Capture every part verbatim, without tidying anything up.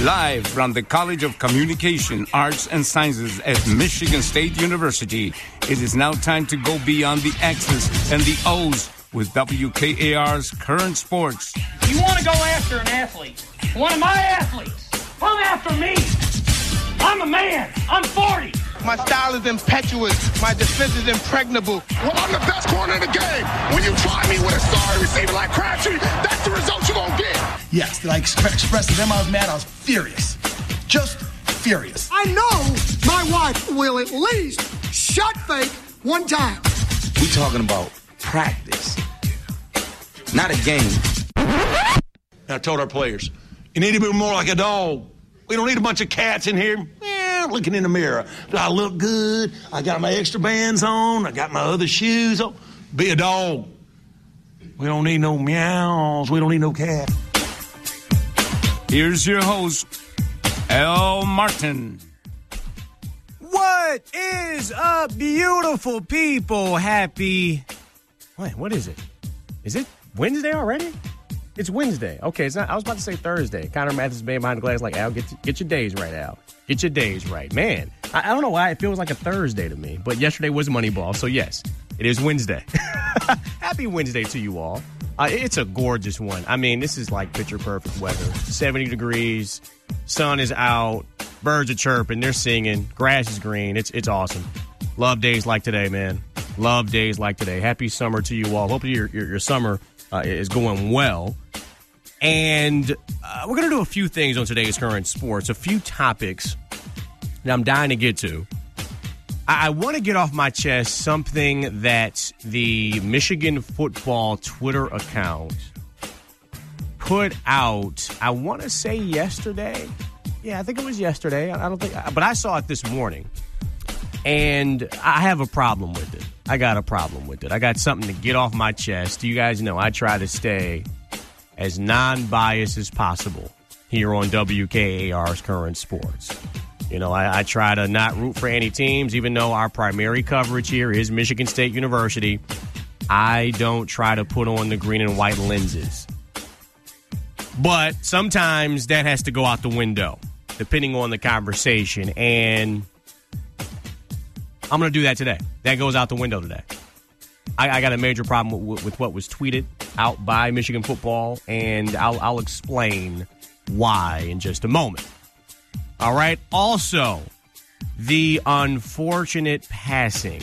Live from the College of Communication, Arts, and Sciences at Michigan State University, it is now time to go beyond the X's and the O's with W K A R's Current Sports. You want to go after an athlete, one of my athletes, come after me. I'm a man. I'm forty. My style is impetuous. My defense is impregnable. Well, I'm the best corner in the game. When you try me with a sorry receiver like Crabtree, that's the result you're going to get. Yes, did I express to them I was mad? I was furious. Just furious. I know my wife will at least shut fake one time. We talking about practice, not a game. I told our players, you need to be more like a dog. We don't need a bunch of cats in here. Yeah, looking in the mirror. Do I look good? I got my extra bands on. I got my other shoes on. Be a dog. We don't need no meows. We don't need no cat. Here's your host, Al Martin. What is up, beautiful people? Happy... Wait, what is it? Is it Wednesday already? It's Wednesday. Okay, it's not. I was about to say Thursday. Connor Mathis being behind the glass like, Al, get, get your days right, Al. Get your days right. Man, I, I don't know why it feels like a Thursday to me, but yesterday was Moneyball, so yes, it is Wednesday. Happy Wednesday to you all. Uh, it's a gorgeous one. I mean, this is like picture-perfect weather. seventy degrees, sun is out, birds are chirping, they're singing, grass is green. It's it's awesome. Love days like today, man. Love days like today. Happy summer to you all. Hopefully your, your, your summer uh, is going well. And uh, we're going to do a few things on today's Current Sports, a few topics that I'm dying to get to. I, I want to get off my chest something that the Michigan football Twitter account put out, I want to say yesterday. Yeah, I think it was yesterday. I don't think, but I saw it this morning. And I have a problem with it. I got a problem with it. I got something to get off my chest. You guys know I try to stay as non-biased as possible here on W K A R's Current Sports. You know, I, I try to not root for any teams, even though our primary coverage here is Michigan State University. I don't try to put on the green and white lenses. But sometimes that has to go out the window, depending on the conversation. And I'm going to do that today. That goes out the window today. I, I got a major problem with, with what was tweeted out by Michigan football, and I'll, I'll explain why in just a moment. All right. Also, the unfortunate passing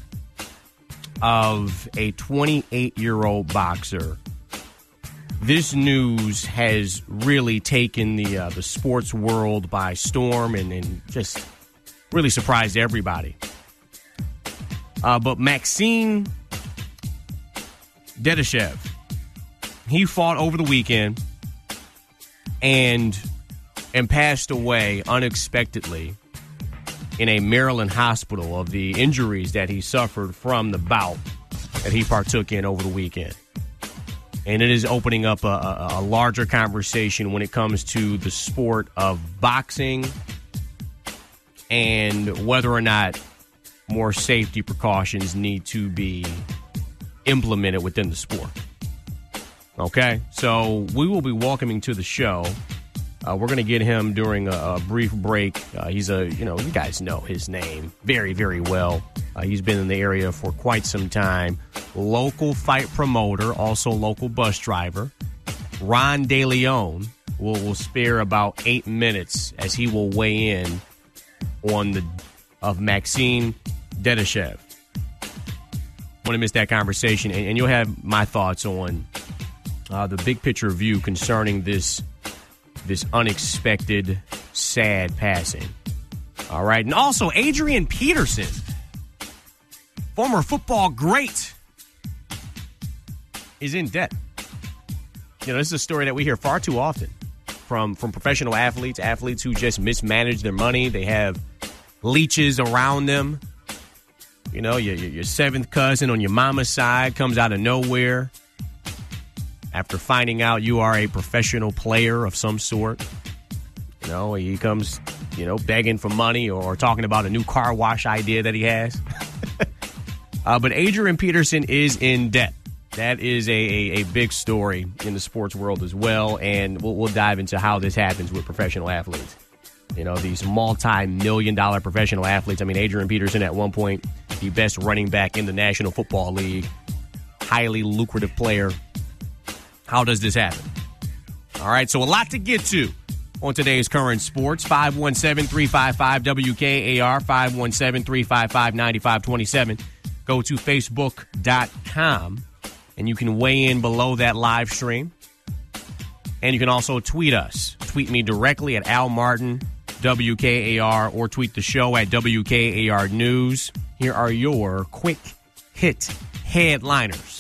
of a twenty-eight-year-old boxer. This news has really taken the uh, the sports world by storm and, and just really surprised everybody. Uh, but Maxine Dedashev, he fought over the weekend and and passed away unexpectedly in a Maryland hospital of the injuries that he suffered from the bout that he partook in over the weekend. And it is opening up a, a, a larger conversation when it comes to the sport of boxing and whether or not more safety precautions need to be implemented within the sport. Okay, so we will be welcoming to the show. Uh, we're going to get him during a, a brief break. Uh, he's a, you know, you guys know his name very, very well. Uh, he's been in the area for quite some time. Local fight promoter, also local bus driver. Ron DeLeon will, will spare about eight minutes as he will weigh in on the of Maxine Dedashev. Want to miss that conversation, and, and you'll have my thoughts on uh, the big picture view concerning this this unexpected, sad passing. All right, and also Adrian Peterson, former football great, is in debt. You know, this is a story that we hear far too often from from professional athletes, athletes who just mismanage their money. They have leeches around them. You know, your, your seventh cousin on your mama's side comes out of nowhere after finding out you are a professional player of some sort. You know, he comes, you know, begging for money or talking about a new car wash idea that he has. uh, but Adrian Peterson is in debt. That is a, a, a big story in the sports world as well, and we'll, we'll dive into how this happens with professional athletes. You know, these multi-million dollar professional athletes. I mean, Adrian Peterson at one point, the best running back in the National Football League, highly lucrative player. How does this happen? All right, so a lot to get to on today's Current Sports. five one seven, three five five, W K A R, five one seven, three five five, nine five two seven. Go to facebook dot com, and you can weigh in below that live stream. And you can also tweet us. Tweet me directly at Al Martin, W K A R, or tweet the show at W K A R News. Here are your quick hit headliners.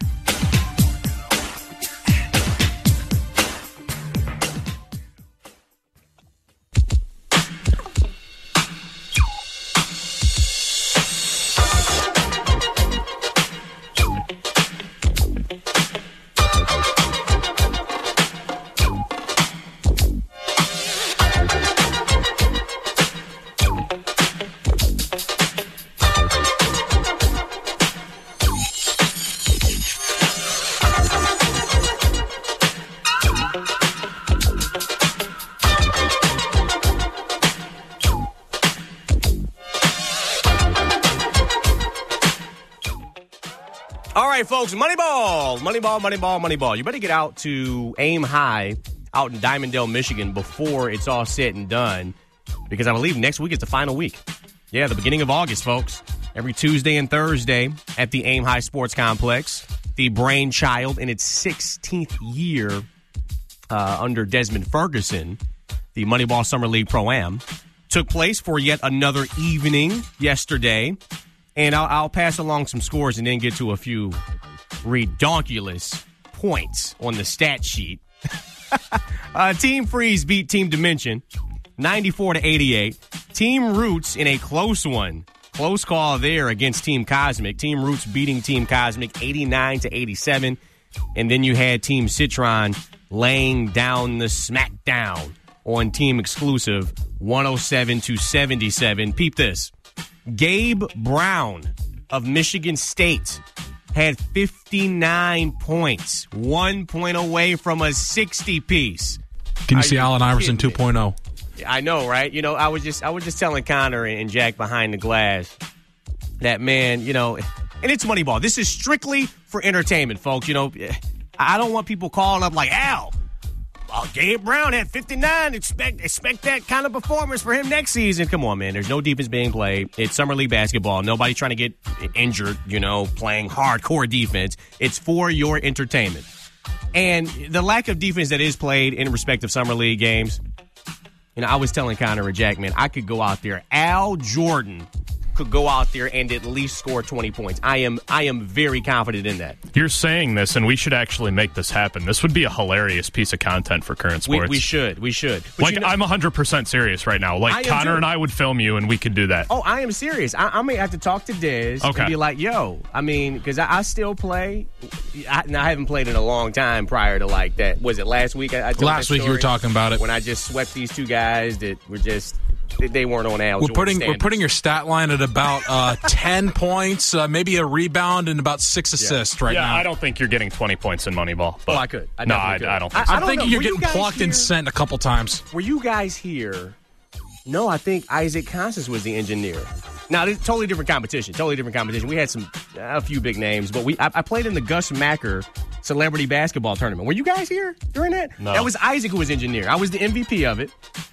Folks, Moneyball, Moneyball, Moneyball, Moneyball. You better get out to Aim High out in Diamondale, Michigan before it's all said and done, because I believe next week is the final week. Yeah, the beginning of August, folks. Every Tuesday and Thursday at the Aim High Sports Complex, the brainchild in its sixteenth year uh, under Desmond Ferguson, the Moneyball Summer League Pro-Am, took place for yet another evening yesterday. And I'll, I'll pass along some scores and then get to a few redonkulous points on the stat sheet. uh, Team Freeze beat Team Dimension ninety-four to eighty-eight. Team Roots in a close one. Close call there against Team Cosmic. Team Roots beating Team Cosmic eighty-nine to eighty-seven. And then you had Team Citron laying down the smackdown on Team Exclusive one oh seven to seventy-seven. Peep this. Gabe Brown of Michigan State had fifty-nine points, one point away from a sixty-piece. Can you Are see you Allen Iverson two point oh? I know, right? You know, I was just I was just telling Connor and Jack behind the glass that, man, you know, and it's Moneyball. This is strictly for entertainment, folks. You know, I don't want people calling up like, Al, oh, Gabe Brown had fifty-nine. Expect expect that kind of performance for him next season. Come on, man. There's no defense being played. It's Summer League basketball. Nobody's trying to get injured, you know, playing hardcore defense. It's for your entertainment. And the lack of defense that is played in respect of Summer League games, you know, I was telling Connor and Jack, man, I could go out there. Al Jordan could go out there and at least score twenty points. I am I am very confident in that. You're saying this, and we should actually make this happen. This would be a hilarious piece of content for Current Sports. We, we should. We should. But like, you know, I'm one hundred percent serious right now. Like, Connor and I would film you, and we could do that. Oh, I am serious. I, I may have to talk to Dez okay. and be like, yo, I mean, because I, I still play. I, now, I haven't played in a long time prior to, like, that. Was it last week? I, I last week you were talking about it. When I just swept these two guys that were just... They weren't on Al. We're putting we're putting your stat line at about uh, ten points, uh, maybe a rebound, and about six assists yeah. right yeah, now. I don't think you're getting twenty points in Moneyball. But oh, I could. I no, I, could. I don't think I, so. I'm thinking you're were getting you plucked here? and sent a couple times. Were you guys here? No, I think Isaac Constance was the engineer. Now, this is totally different competition. Totally different competition. We had some a few big names, but we I, I played in the Gus Macker Celebrity Basketball Tournament. Were you guys here during that? No. That was Isaac who was engineer. I was the M V P of it.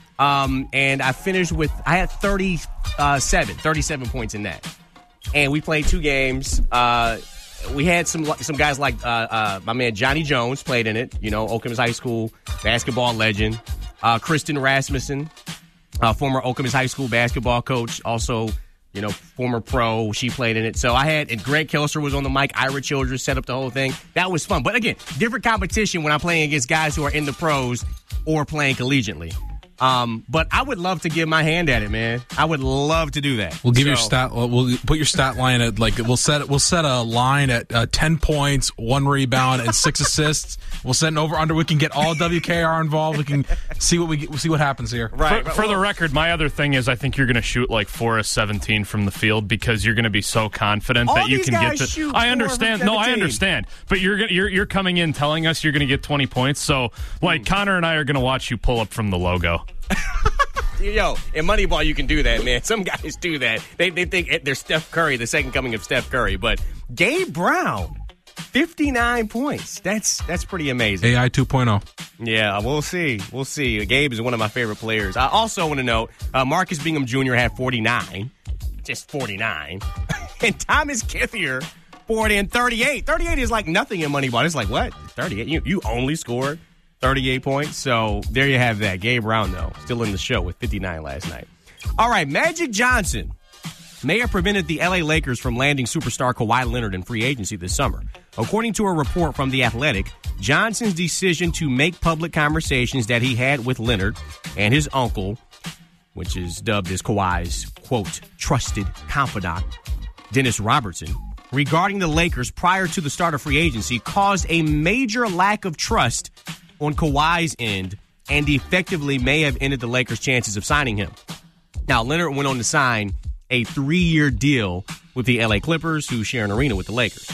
Um, and I finished with, I had thirty-seven, thirty-seven points in that. And we played two games. Uh, we had some some guys like uh, uh, my man Johnny Jones played in it, you know, Okemos High School basketball legend. Uh, Kristen Rasmussen, uh, former Okemos High School basketball coach, also, you know, former pro. She played in it. So I had, and Greg Kelser was on the mic. Ira Childress set up the whole thing. That was fun. But again, different competition when I'm playing against guys who are in the pros or playing collegiately. Um, but I would love to give my hand at it, man. I would love to do that. We'll give so, your stat. We'll put your stat line at like we'll set we'll set a line at uh, ten points, one rebound, and six assists. We'll set an over under. We can get all W K R involved. We can see what we get, we'll see what happens here. Right. For, for the record, my other thing is I think you're going to shoot like four of seventeen from the field because you're going to be so confident all that you these can guys get. Shoot to I understand. No, I understand. But you're you're you're coming in telling us you're going to get twenty points. So like mm. Connor and I are going to watch you pull up from the logo. Yo, in Moneyball, you can do that, man. Some guys do that. They they think they're Steph Curry, the second coming of Steph Curry. But Gabe Brown, fifty-nine points. That's that's pretty amazing. A I two point oh. Yeah, we'll see. We'll see. Gabe is one of my favorite players. I also want to note, uh, Marcus Bingham Junior had forty-nine. Just forty-nine. And Thomas Kithier forty and thirty-eight. thirty-eight is like nothing in Moneyball. It's like, what? thirty-eight? You, you only scored thirty-eight points. So there you have that. Gabe Brown, though, still in the show with fifty-nine last night. All right, Magic Johnson may have prevented the L A Lakers from landing superstar Kawhi Leonard in free agency this summer. According to a report from The Athletic, Johnson's decision to make public conversations that he had with Leonard and his uncle, which is dubbed as Kawhi's, quote, trusted confidant, Dennis Robertson, regarding the Lakers prior to the start of free agency caused a major lack of trust on Kawhi's end and effectively may have ended the Lakers' chances of signing him. Now, Leonard went on to sign a three-year deal with the L A Clippers, who share an arena with the Lakers.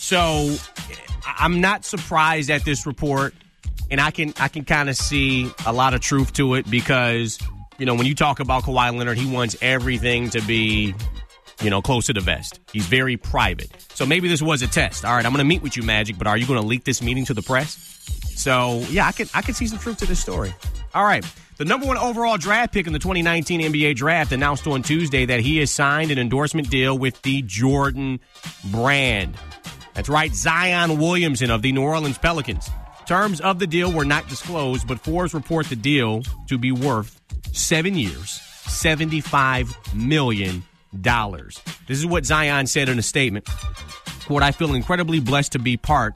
So I'm not surprised at this report, and I can I can kind of see a lot of truth to it because, you know, when you talk about Kawhi Leonard, he wants everything to be, you know, close to the vest. He's very private. So maybe this was a test. All right, I'm going to meet with you, Magic, but are you going to leak this meeting to the press? So, yeah, I could I could see some truth to this story. All right. The number one overall draft pick in the twenty nineteen N B A draft announced on Tuesday that he has signed an endorsement deal with the Jordan brand. That's right, Zion Williamson of the New Orleans Pelicans. Terms of the deal were not disclosed, but Forbes report the deal to be worth seven years, seventy-five million dollars. This is what Zion said in a statement. Quote, I feel incredibly blessed to be part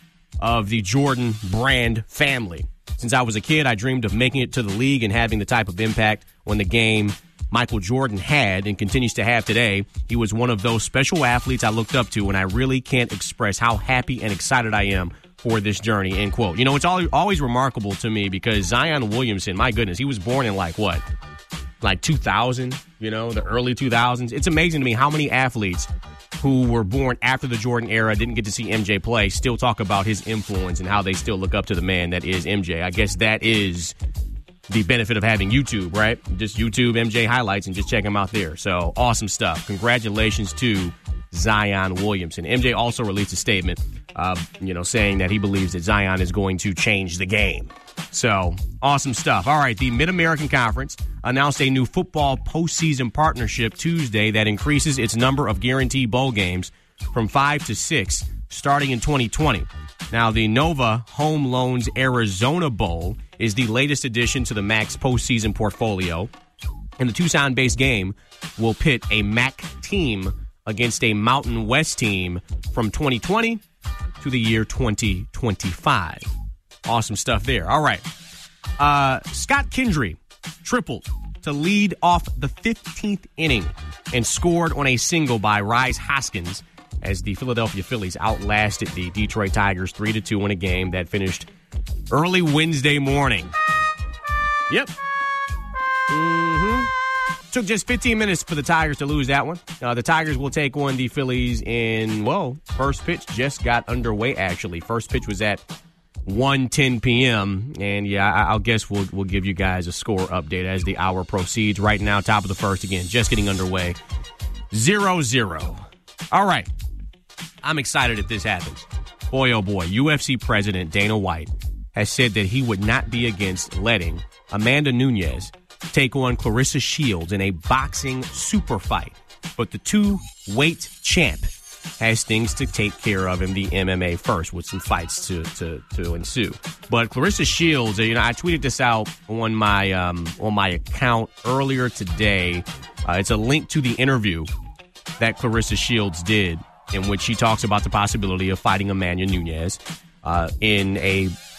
of the Jordan brand family. Since I was a kid, I dreamed of making it to the league and having the type of impact on the game Michael Jordan had and continues to have today. He was one of those special athletes I looked up to, and I really can't express how happy and excited I am for this journey, end quote. You know, it's always remarkable to me because Zion Williamson, my goodness, he was born in like what? Like two thousand, you know, the early two thousands. It's amazing to me how many athletes who were born after the Jordan era, didn't get to see M J play, still talk about his influence and how they still look up to the man that is M J. I guess that is the benefit of having YouTube, right? Just YouTube M J highlights and just check him out there. So awesome stuff. Congratulations to Zion Williamson. M J also released a statement, uh, you know, saying that he believes that Zion is going to change the game. So, awesome stuff. All right, the Mid-American Conference announced a new football postseason partnership Tuesday that increases its number of guaranteed bowl games from five to six starting in twenty twenty. Now, the Nova Home Loans Arizona Bowl is the latest addition to the Max postseason portfolio, and the Tucson-based game will pit a M A C team against a Mountain West team from twenty twenty to the year twenty twenty-five. Awesome stuff there. All right. Uh, Scott Kendry tripled to lead off the fifteenth inning and scored on a single by Rhys Hoskins as the Philadelphia Phillies outlasted the Detroit Tigers three to two in a game that finished early Wednesday morning. Yep. Mm-hmm. Took just fifteen minutes for the Tigers to lose that one. Uh, the Tigers will take on the Phillies in, well, first pitch just got underway, actually. First pitch was at one ten p.m. And, yeah, I, I'll guess we'll, we'll give you guys a score update as the hour proceeds. Right now, top of the first, again, just getting underway. zero zero. All right. I'm excited if this happens. Boy, oh, boy. U F C President Dana White has said that he would not be against letting Amanda Nunes take on Clarissa Shields in a boxing super fight. But the two-weight champ has things to take care of in the M M A first, with some fights to to, to ensue. But Clarissa Shields, you know, I tweeted this out on my um, on my account earlier today. Uh, it's a link to the interview that Clarissa Shields did, in which she talks about the possibility of fighting Amanda Nunes uh, in a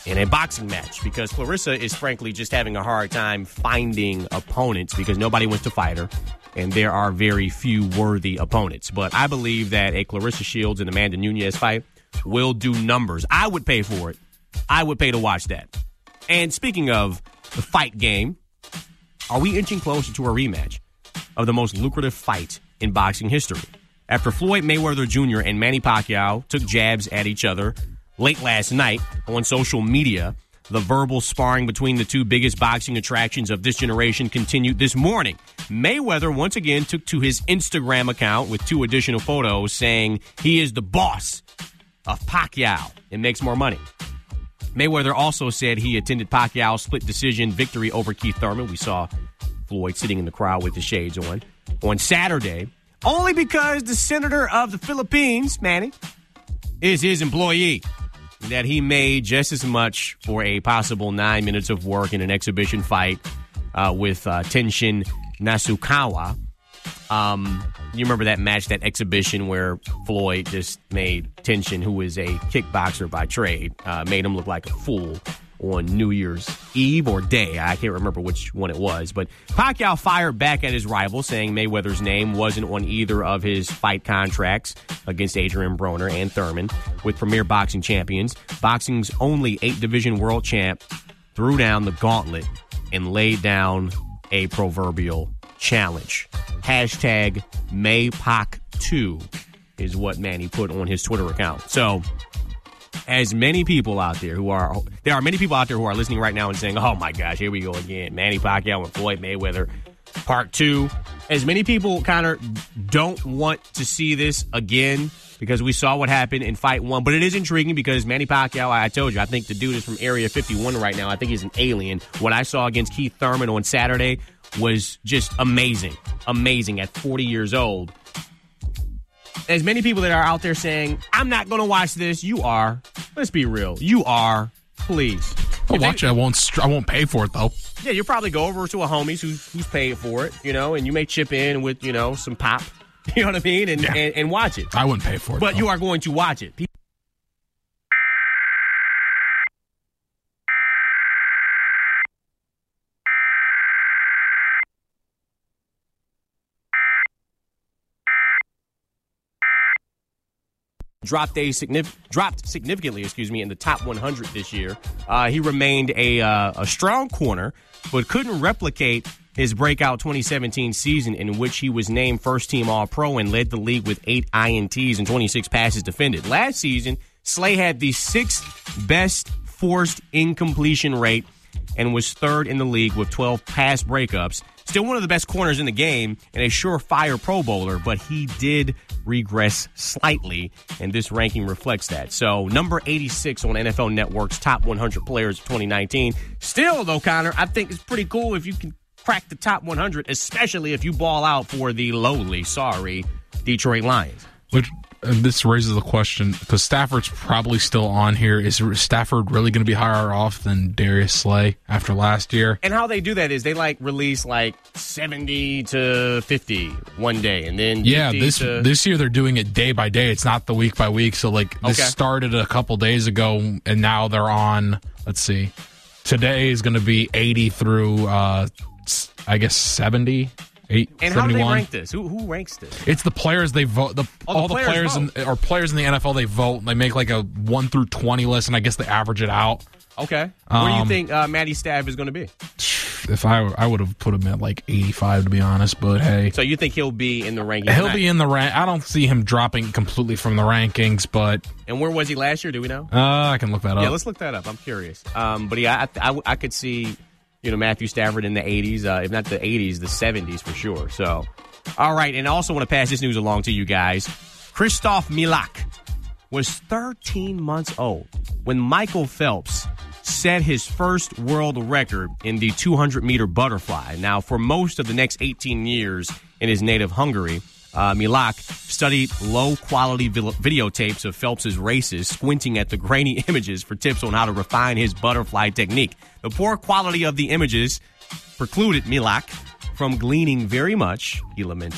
in a boxing match because Clarissa is frankly just having a hard time finding opponents because nobody wants to fight her, and there are very few worthy opponents. But I believe that a Clarissa Shields and Amanda Nunes fight will do numbers. I would pay for it. I would pay to watch that. And speaking of the fight game, are we inching closer to a rematch of the most lucrative fight in boxing history? After Floyd Mayweather Junior and Manny Pacquiao took jabs at each other late last night on social media, the verbal sparring between the two biggest boxing attractions of this generation continued this morning. Mayweather once again took to his Instagram account with two additional photos saying he is the boss of Pacquiao and makes more money. Mayweather also said he attended Pacquiao's split decision victory over Keith Thurman. We saw Floyd sitting in the crowd with the shades on on Saturday, only because the senator of the Philippines, Manny, is his employee. That he made just as much for a possible nine minutes of work in an exhibition fight uh, with uh, Tenshin Nasukawa. Um, you remember that match, that exhibition where Floyd just made Tenshin, who is a kickboxer by trade, uh, made him look like a fool on New Year's Eve or day. I can't remember which one it was. But Pacquiao fired back at his rival, saying Mayweather's name wasn't on either of his fight contracts against Adrian Broner and Thurman with Premier Boxing Champions. Boxing's only eight-division world champ threw down the gauntlet and laid down a proverbial challenge. Hashtag Maypac two is what Manny put on his Twitter account. So, as many people out there who are, there are many people out there who are listening right now and saying, oh my gosh, here we go again. Manny Pacquiao and Floyd Mayweather, part two. As many people kind of don't want to see this again because we saw what happened in fight one. But it is intriguing because Manny Pacquiao, I told you, I think the dude is from Area fifty-one right now. I think he's an alien. What I saw against Keith Thurman on Saturday was just amazing. Amazing at forty years old. As many people that are out there saying, I'm not going to watch this, you are. Let's be real. You are. Please. I'll watch it. I won't, I won't pay for it, though. Yeah, you'll probably go over to a homie's who's, who's paying for it, you know, and you may chip in with, you know, some pop, you know what I mean, and, yeah. and, and watch it. I wouldn't pay for it, But though. You are going to watch it. Dropped a signif- dropped significantly, excuse me, in the top one hundred this year. Uh, he remained a uh, a strong corner, but couldn't replicate his breakout twenty seventeen season in which he was named first-team All-Pro and led the league with eight I N Ts and twenty-six passes defended. Last season, Slay had the sixth best forced incompletion rate and was third in the league with twelve pass breakups. Still one of the best corners in the game and a surefire Pro Bowler, but he did regress slightly, and this ranking reflects that. So, number eighty-six on N F L Network's top one hundred players of twenty nineteen. Still, though, Connor, I think it's pretty cool if you can crack the top one hundred, especially if you ball out for the lowly, sorry, Detroit Lions. Which, uh, this raises the question, because Stafford's probably still on here. Is Stafford really going to be higher off than Darius Slay after last year? And how they do that is they, like, release, like, seventy to fifty one day, and then yeah, this to... this year they're doing it day by day. It's not the week by week. So, like, this okay. started a couple days ago, and now they're on, let's see, today is going to be eighty through, uh, I guess, seventy. Eight, and seventy-one. How do they rank this? Who who ranks this? It's the players they vote. The, oh, all the the players, players in, or players in the N F L they vote. They make like a one through twenty list, and I guess they average it out. Okay. Um, Where do you think uh, Matty Staff is going to be? If I I would have put him at like eighty-five to be honest, but hey. So you think he'll be in the rankings? He'll tonight? be in the rank. I don't see him dropping completely from the rankings, but. And where was he last year? Do we know? Uh, I can look that up. Yeah, let's look that up. I'm curious. Um, but yeah, I, I, I could see. You know, Matthew Stafford in the eighties, uh, if not the eighties, the seventies for sure. So, all right, and I also want to pass this news along to you guys. Christoph Milak was thirteen months old when Michael Phelps set his first world record in the two hundred meter butterfly. Now, for most of the next eighteen years in his native Hungary, Uh, Milak studied low-quality videotapes of Phelps' races, squinting at the grainy images for tips on how to refine his butterfly technique. The poor quality of the images precluded Milak from gleaning very much, he lamented,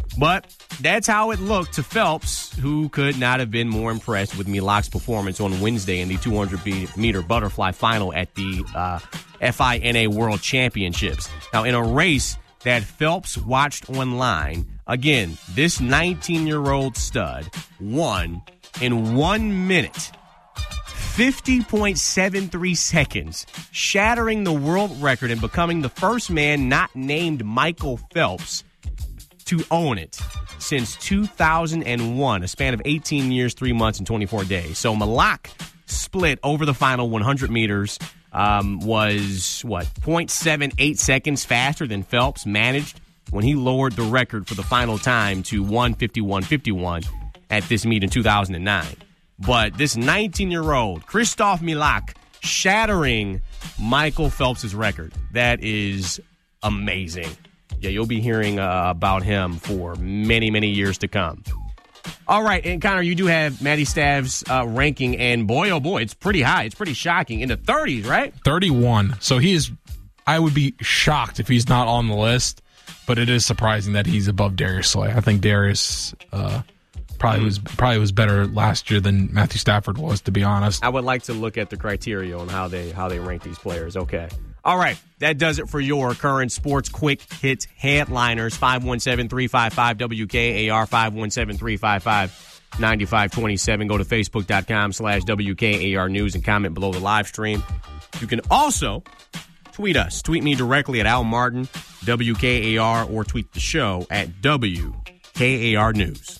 But that's how it looked to Phelps, who could not have been more impressed with Milak's performance on Wednesday in the two hundred meter butterfly final at the uh, F I N A World Championships. Now, in a race that Phelps watched online, again, this nineteen-year-old stud won in one minute, fifty point seven three seconds, shattering the world record and becoming the first man not named Michael Phelps to own it since two thousand one, a span of eighteen years, three months, and twenty-four days. So Milak split over the final one hundred meters, um, was, what, zero point seven eight seconds faster than Phelps managed when he lowered the record for the final time to one fifty-one fifty-one at this meet in two thousand nine. But this nineteen-year-old, Krzysztof Milak, shattering Michael Phelps' record. That is amazing. Yeah, you'll be hearing uh, about him for many, many years to come. All right, and Connor, you do have Matty Stav's uh, ranking, and boy, oh boy, it's pretty high. It's pretty shocking. In the thirties, right? thirty-one. So he is, I would be shocked if he's not on the list, but it is surprising that he's above Darius Slay. I think Darius uh, probably was probably was better last year than Matthew Stafford was, to be honest. I would like to look at the criteria on how they how they rank these players. Okay. All right, that does it for your current sports quick hit headliners. five one seven, three five five, W K A R, five one seven, three five five, nine five two seven. Go to facebook.com slash WKAR News and comment below the live stream. You can also tweet us. Tweet me directly at Al Martin, W K A R, or tweet the show at W K A R News.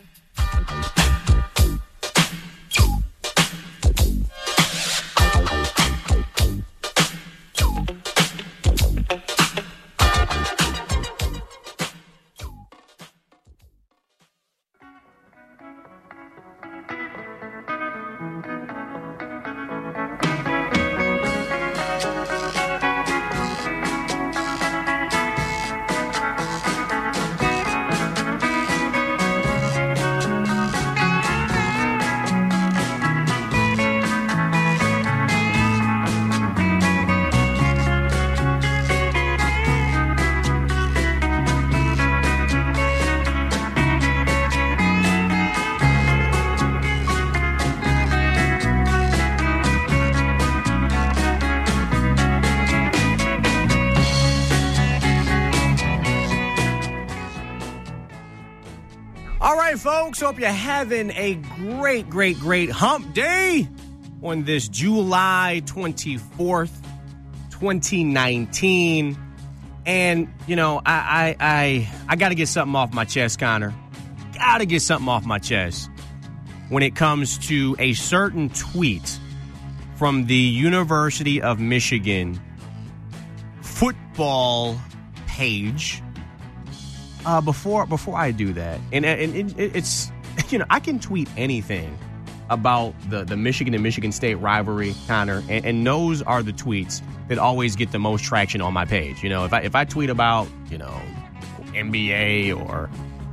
Folks, hope you're having a great, great, great hump day on this July twenty-fourth, twenty nineteen. And, you know, I I I, I got to get something off my chest, Connor. Got to get something off my chest when it comes to a certain tweet from the University of Michigan football page. Uh, before before I do that, and, and it, it's, you know, I can tweet anything about the, the Michigan and Michigan State rivalry, Connor, and, and those are the tweets that always get the most traction on my page. You know, if I if I tweet about, you know, N B A or,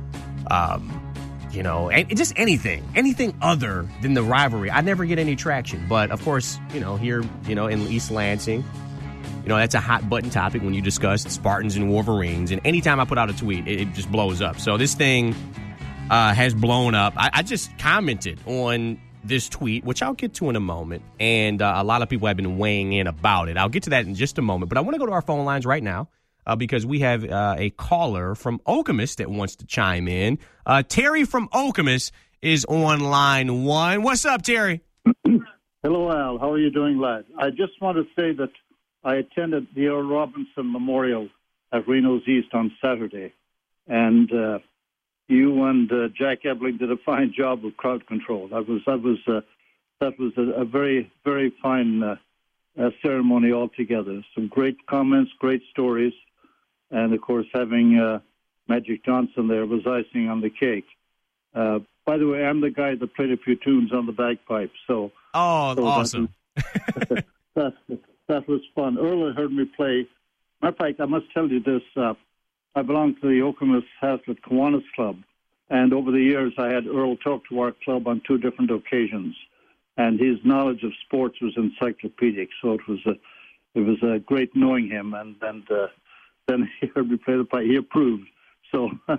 um, you know, and just anything, anything other than the rivalry, I never get any traction. But of course, you know, here, you know, in East Lansing, you know, that's a hot button topic when you discuss Spartans and Wolverines. And anytime I put out a tweet, it, it just blows up. So this thing uh, has blown up. I, I just commented on this tweet, which I'll get to in a moment. And uh, a lot of people have been weighing in about it. I'll get to that in just a moment. But I want to go to our phone lines right now uh, because we have uh, a caller from Okemos that wants to chime in. Uh, Terry from Okemos is on line one. What's up, Terry? Hello, Al. How are you doing, lad? I just want to say that I attended the Earl Robinson Memorial at Reno's East on Saturday, and uh, you and uh, Jack Ebling did a fine job of crowd control. That was that was uh, that was a, a very very fine uh, uh, ceremony altogether. Some great comments, great stories, and of course having uh, Magic Johnson there was icing on the cake. Uh, by the way, I'm the guy that played a few tunes on the bagpipe. So oh, so awesome! That was, that, that was fun. Earl heard me play. Matter of fact, I must tell you this. Uh, I belong to the Okemos Hazlitt Kiwanis Club, and over the years I had Earl talk to our club on two different occasions, and his knowledge of sports was encyclopedic. So it was a, it was a great knowing him, and and uh, then he heard me play the pipe. He approved. So, so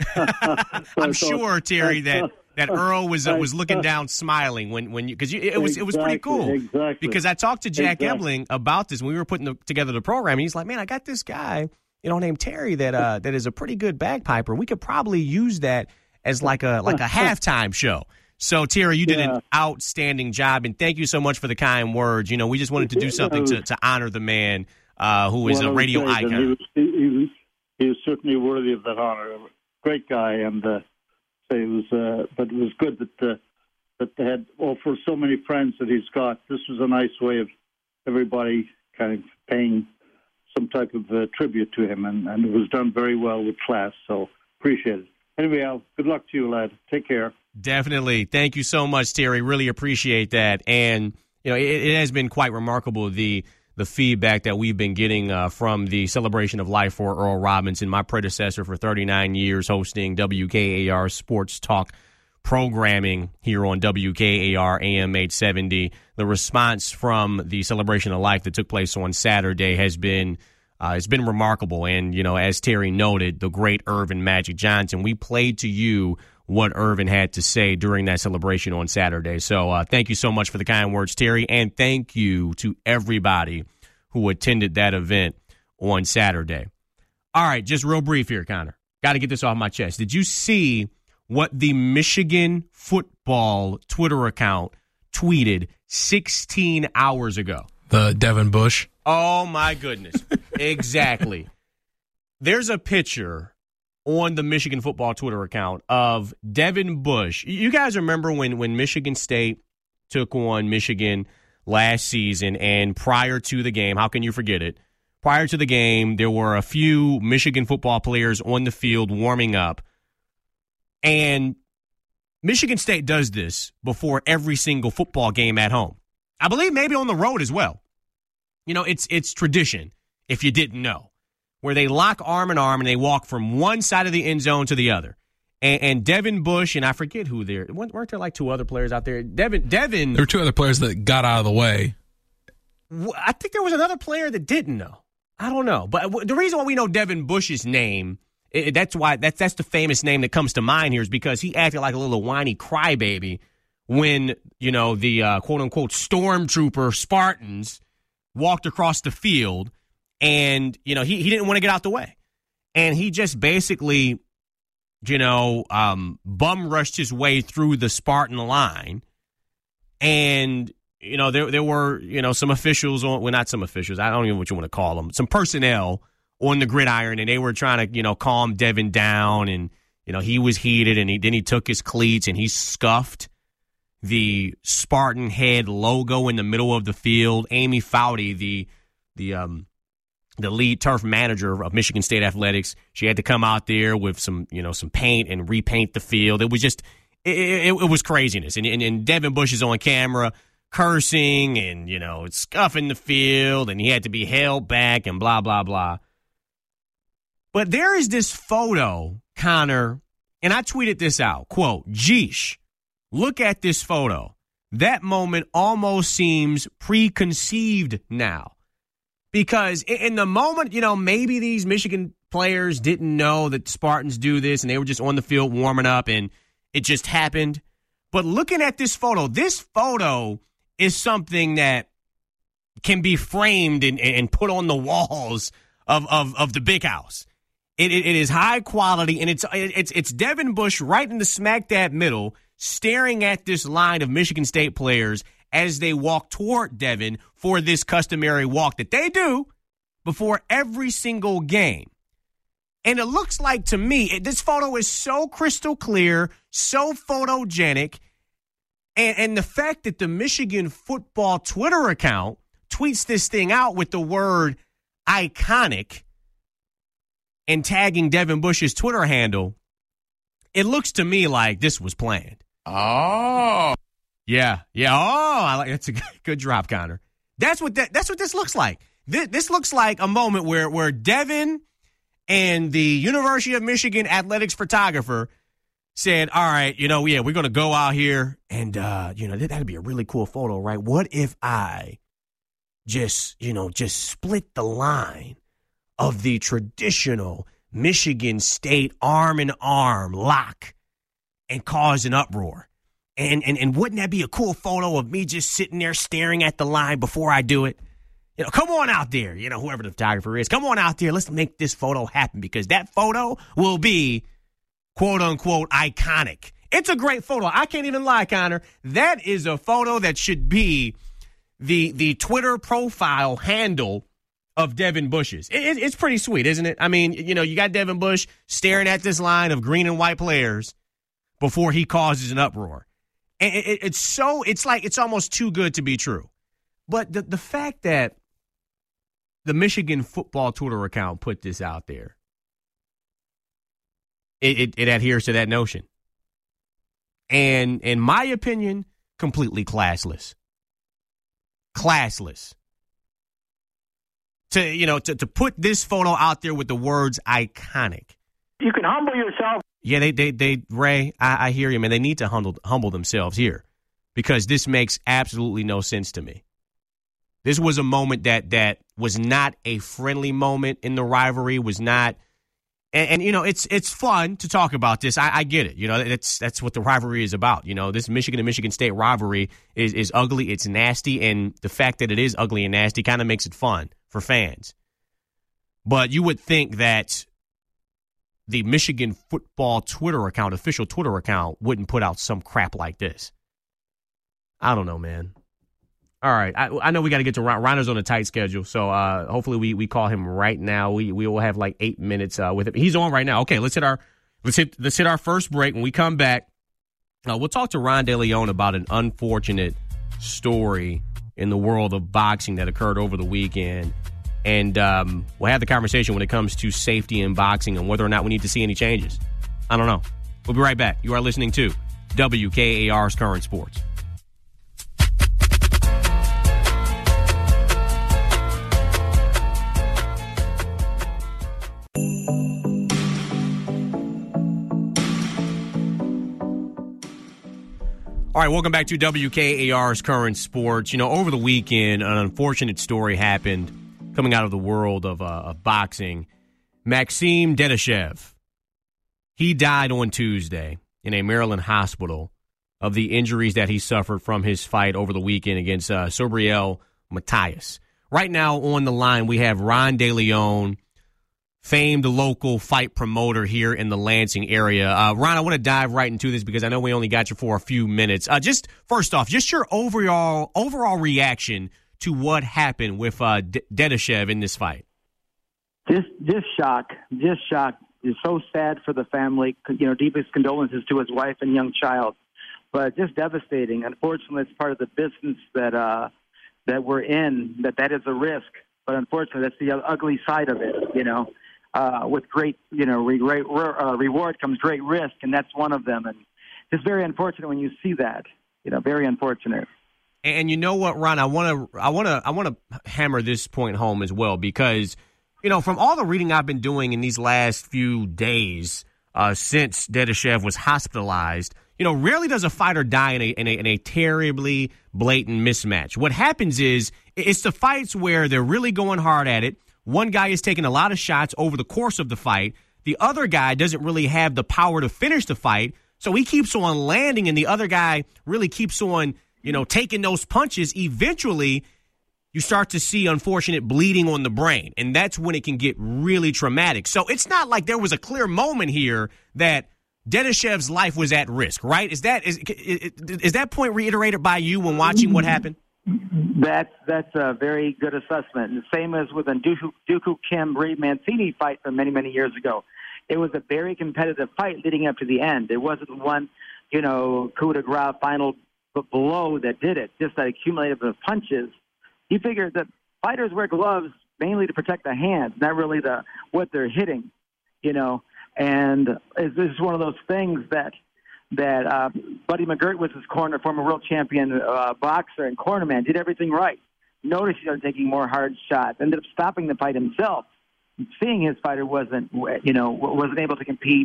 I'm sure, Terry, that, that Earl was uh, was looking down, smiling when when you because it was exactly, it was pretty cool. Exactly. Because I talked to Jack exactly. Ebling about this when we were putting the, together the program. And he's like, "Man, I got this guy, you know, named Terry that uh, that is a pretty good bagpiper. We could probably use that as like a like a halftime show." So, Terry, you did yeah. an outstanding job, and thank you so much for the kind words. You know, we just wanted to do something to, to honor the man uh, who is well, a radio say, icon. He was, he, he, was, he was certainly worthy of that honor. Great guy, and uh, so it was. Uh, but it was good that uh, that they had. Well, for so many friends that he's got, this was a nice way of everybody kind of paying some type of uh, tribute to him, and, and it was done very well with class. So appreciate it. Anyway, Al, good luck to you, lad. Take care. Definitely. Thank you so much, Terry. Really appreciate that. And, you know, it, it has been quite remarkable, the the feedback that we've been getting uh, from the Celebration of Life for Earl Robinson, my predecessor for thirty-nine years hosting W K A R Sports Talk programming here on W K A R A M eight seventy. The response from the Celebration of Life that took place on Saturday has been Uh, it's been remarkable. And, you know, as Terry noted, the great Earvin Magic Johnson, we played to you what Earvin had to say during that celebration on Saturday. So uh, thank you so much for the kind words, Terry. And thank you to everybody who attended that event on Saturday. All right, just real brief here, Connor. Got to get this off my chest. Did you see what the Michigan football Twitter account tweeted sixteen hours ago? The Devin Bush. Oh, my goodness. Exactly. There's a picture on the Michigan football Twitter account of Devin Bush. You guys remember when, when Michigan State took on Michigan last season, and prior to the game, how can you forget it? Prior to the game, there were a few Michigan football players on the field warming up, and Michigan State does this before every single football game at home. I believe maybe on the road as well. You know, it's it's tradition, if you didn't know, where they lock arm in arm and they walk from one side of the end zone to the other. And, and Devin Bush, and I forget who there, weren't there like two other players out there? Devin, Devin. There were two other players that got out of the way. I think there was another player that didn't know. I don't know. But the reason why we know Devin Bush's name, it, that's why that's that's the famous name that comes to mind here, is because he acted like a little whiny crybaby when, you know, the uh, quote-unquote stormtrooper Spartans walked across the field, and, you know, he, he didn't want to get out the way. And he just basically, you know, um, bum rushed his way through the Spartan line. And, you know, there there were, you know, some officials, on, well, not some officials, I don't even know what you want to call them, some personnel on the gridiron, and they were trying to, you know, calm Devin down. And, you know, he was heated, and he, then he took his cleats and he scuffed the Spartan head logo in the middle of the field. Amy Foudy, the the um the lead turf manager of Michigan State Athletics, she had to come out there with some, you know, some paint and repaint the field. It was just, it, it, it was craziness. And, and, and Devin Bush is on camera cursing and, you know, scuffing the field, and he had to be held back and blah, blah, blah. But there is this photo, Connor, and I tweeted this out, quote, "Geesh, look at this photo. That moment almost seems preconceived now." Because in the moment, you know, maybe these Michigan players didn't know that Spartans do this, and they were just on the field warming up, and it just happened. But looking at this photo, this photo is something that can be framed and, and put on the walls of, of, of the big house. It, it, it is high quality, and it's it's it's Devin Bush right in the smack dab middle, staring at this line of Michigan State players as they walk toward Devin for this customary walk that they do before every single game. And it looks like, to me, it, this photo is so crystal clear, so photogenic, and, and the fact that the Michigan football Twitter account tweets this thing out with the word iconic and tagging Devin Bush's Twitter handle, it looks to me like this was planned. Oh. Yeah, yeah. Oh, I like that's a good drop, Connor. That's what that, that's what this looks like. This, this looks like a moment where where Devin and the University of Michigan athletics photographer said, "All right, you know, yeah, we're going to go out here, and uh, you know, that'd be a really cool photo, right? What if I just, you know, just split the line of the traditional Michigan State arm in arm lock and cause an uproar. And, and and wouldn't that be a cool photo of me just sitting there staring at the line before I do it? You know, come on out there, you know, whoever the photographer is, come on out there. Let's make this photo happen because that photo will be, quote unquote, iconic. It's a great photo. I can't even lie, Connor. That is a photo that should be the the Twitter profile handle of Devin Bush's. It, it, it's pretty sweet, isn't it? I mean, you know, you got Devin Bush staring at this line of green and white players before he causes an uproar. And it, it, it's so, it's like, it's almost too good to be true. But the, the fact that the Michigan football Twitter account put this out there, it, it, it adheres to that notion. And in my opinion, completely classless. Classless. To, you know, to, to put this photo out there with the words iconic. You can humble yourself. Yeah, they, they, they Ray, I, I hear you, man. They need to humble, humble themselves here because this makes absolutely no sense to me. This was a moment that that was not a friendly moment in the rivalry, was not, and, and you know, it's it's fun to talk about this. I, I get it. You know, that's that's what the rivalry is about. You know, this Michigan and Michigan State rivalry is, is ugly, it's nasty, and the fact that it is ugly and nasty kind of makes it fun for fans. But you would think that the Michigan football Twitter account, official Twitter account, wouldn't put out some crap like this. I don't know, man. All right. I, I know we got to get to Ron. Ron's on a tight schedule, so uh, hopefully we we call him right now. We we will have like eight minutes uh, with him. He's on right now. Okay, let's hit our let's hit let's hit our first break. When we come back, uh, we'll talk to Ron DeLeon about an unfortunate story in the world of boxing that occurred over the weekend. And um, we'll have the conversation when it comes to safety in boxing and whether or not we need to see any changes. I don't know. We'll be right back. You are listening to W K A R's Current Sports. All right, welcome back to W K A R's Current Sports. You know, over the weekend, an unfortunate story happened coming out of the world of, uh, of boxing. Maxim Dedashev, he died on Tuesday in a Maryland hospital of the injuries that he suffered from his fight over the weekend against uh, Subriel Matias. Right now on the line, we have Ron DeLeon, famed local fight promoter here in the Lansing area. Uh, Ron, I want to dive right into this because I know we only got you for a few minutes. Uh, just first off, just your overall overall reaction to what happened with uh, D- Dedashev in this fight. Just, just shock, just shock. It's so sad for the family. You know, deepest condolences to his wife and young child, but just devastating. Unfortunately, it's part of the business that uh, that we're in. That that is a risk, but unfortunately, that's the ugly side of it. You know. Uh, with great, you know, re- re- uh, reward comes great risk, and that's one of them. And it's very unfortunate when you see that. You know, very unfortunate. And you know what, Ron? I want to, I want to, I want to hammer this point home as well because, you know, from all the reading I've been doing in these last few days uh, since Dedashev was hospitalized, you know, rarely does a fighter die in a, in a in a terribly blatant mismatch. What happens is it's the fights where they're really going hard at it. One guy is taking a lot of shots over the course of the fight. The other guy doesn't really have the power to finish the fight, so he keeps on landing, and the other guy really keeps on, you know, taking those punches. Eventually, you start to see unfortunate bleeding on the brain, and that's when it can get really traumatic. So it's not like there was a clear moment here that Dedashev's life was at risk, right? Is that is is, is that point reiterated by you when watching what happened? That's that's a very good assessment. The same as with the Dooku, Dooku Kim Brave Mancini fight from many many years ago. It was a very competitive fight leading up to the end. It wasn't one, you know, coup de grace final blow that did it. Just that accumulative of punches. You figure that fighters wear gloves mainly to protect the hands, not really the what they're hitting, you know. And this is one of those things that. that uh, Buddy McGirt was his corner, former world champion uh, boxer and cornerman, did everything right. Noticed he started taking more hard shots, ended up stopping the fight himself, seeing his fighter wasn't, you know, wasn't able to compete